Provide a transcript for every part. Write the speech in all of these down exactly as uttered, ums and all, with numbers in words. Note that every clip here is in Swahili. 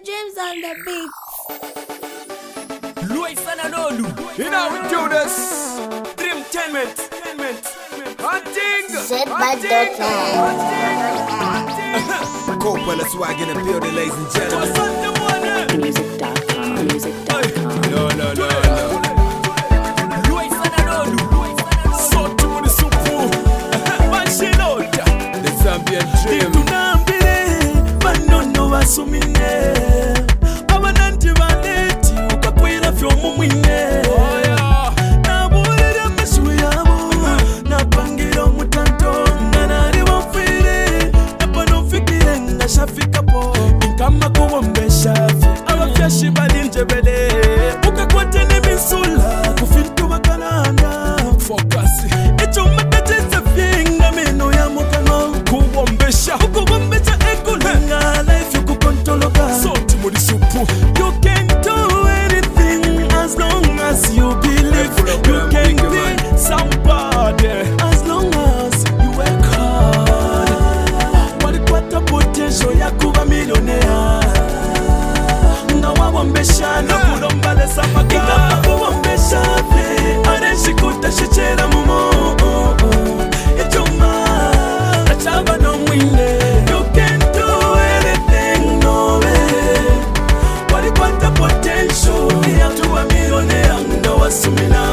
Dreams on the beat. Louis Sananolu. You know we do this. Dream Tenment. Hunting. Set by Doctor. Coppola swag in the building, ladies and gentlemen. music dot com music dot com No, no, no, no. Louis Sananolu. So to the super. Manchinota. The Zambian dream. Tunambire banono basumine. Abananti baleti ukakwira fyo mumwine. Nabulira meshu yabo. Napangira mutanto. Nanari wafire. Napano fikire ngashafika po. Inkama kuwombesha. Abafyashi balinjebele. Ukakwate nemisula. Kufintu bakalanda. Focus. Echo matatesa finga meno ya mukano. Kuwombesha. Kuwombesha ekulinga. Life you kukontoloka. So timuri supu. You can do anything as long as you believe. You can be somebody as long as you work hard. Walikwata potential ya kuba millionaire. Nga wawombesha na kulombale samaka. Ikapa kuwombesha pe. Areshi kutashichera mumo. Echoma. Achaba no mwine. You can do anything, no way. Walikwata potential ya kuba millionaire. Nga wasumina.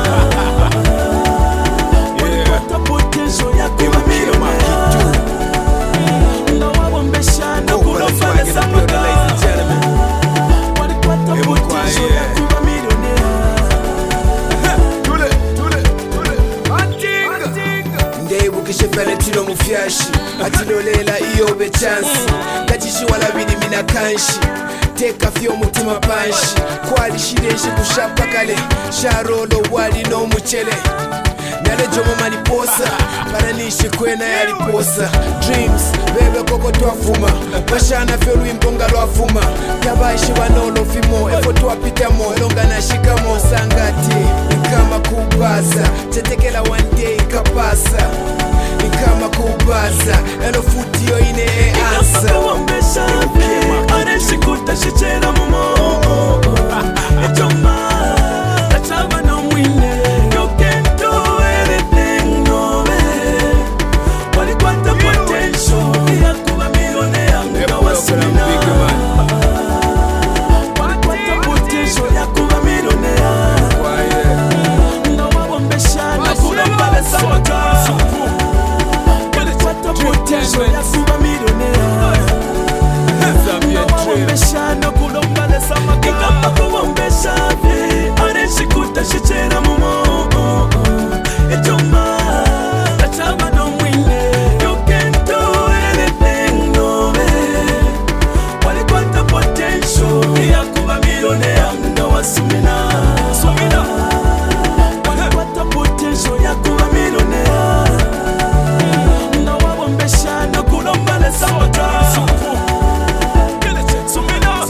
Walikwata potential ya kuba millionaire. Nga wawombesha na Coppola swag kulombale in the building, samaka. ladies and gentlemen. Walikwata Hey, potential quiet. ya kuba millionaire. Tule, tule, tule. Hunting. Ndebukishe Valentino mufyashi atilolela iyo be chance gachishi walabidi mina kanshi teka fyo mutima panshi kwali shireshi kushapa kale sharolo wali no muchele nale jomo maniposa paranishe kwena yaliposa dreams bebe koko twafuma bashana fyo lwimponga lwafuma tabashi banolo fimo efo twapitamo elonga nashikamo sangati nkama kubaza tetekela one day kapasa nkama kubaza elo futio ine e ansa Kuwombesha pe. Areshi kutashichera mumo. Echoma. Achaba no mwine. You can do anything, no way. Walikwata potential ya kuba millionaire. Nga wasumina. Walikwata potential ya kuba millionaire. Nga wawombesha na kulombale samaka. Walikwata potential ya kuba millionaire. Nga wawombesha na kulombale samaka. Ikapa kuwombesha pe. Areshi kutashichera mumo. Echoma. Achaba no mwine. You can do anything, no way. Walikwata potential ya kuba millionaire. Nga wasumina. Sumina. Walikwata potential ya kuba millionaire. Nga wawombesha na kulombale samaka. Sumina.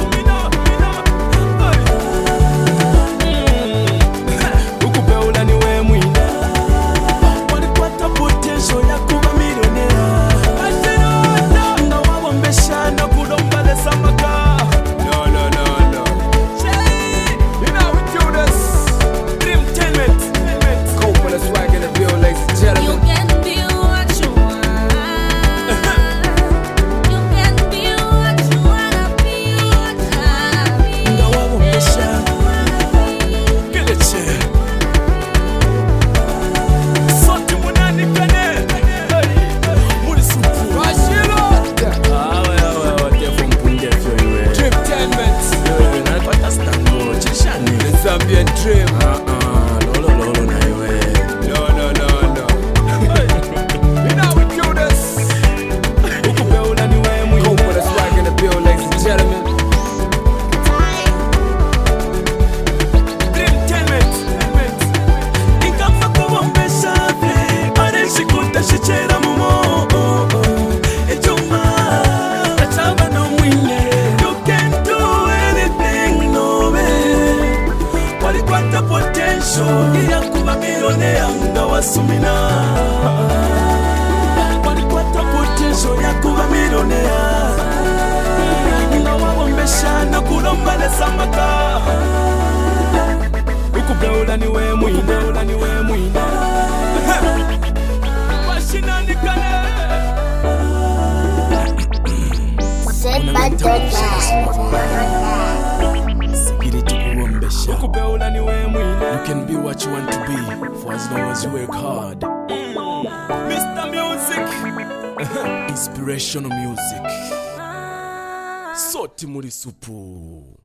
Ukupeula niwe mwine. Walikwata potential ya kuba millionaire. Nga wawombesha na kulombale samaka. No, no, no, no. You know we do this. Dream Tenment. Coppola swag in the building, ladies and You gentlemen. can be what you want. You can be what you wanna be. Nga wawombesha. Keleche. Sote munanikane. Muri supu. Awe awe awe tefo mpunge fyo iwe. Dream Tenment. Iwe nalipata stango. Chishani. The Zambian dream. Ah ah. Lolo lolo na iwe. No, no, no, no. You know we do this. Ukupeula niwe mwine. Coppola swag in the building, ladies and gentlemen. Dream Tenment. Ikapa kuwombesha pe. Areshi kutashichera mumo. Echoma. Achaba no mwine. You can do anything, no way. Walikwata potential ya kuba millionaire. Nga wasumina. Walikwata potential ya kuba millionaire. Nga wawombesha na kulombale Sigiri tukuombesha ukupeula ni wewe mwine. You can be what you want to be for as long as you work hard. Mister Music. Inspirational music. Soti muri supu.